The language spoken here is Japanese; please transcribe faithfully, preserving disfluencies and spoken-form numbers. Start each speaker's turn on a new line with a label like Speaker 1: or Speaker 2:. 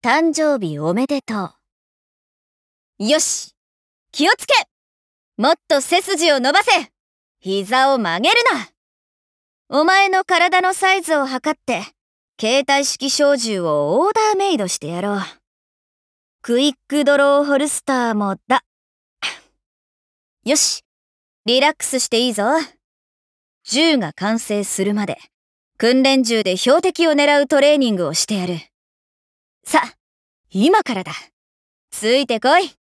Speaker 1: 誕生日おめでとう。よし、気をつけ。もっと背筋を伸ばせ。膝を曲げるな。お前の体のサイズを測って、携帯式小銃をオーダーメイドしてやろう。クイックドローホルスターもだ。よし、リラックスしていいぞ。銃が完成するまで、訓練銃で標的を狙うトレーニングをしてやる。さ、今からだ。ついてこい。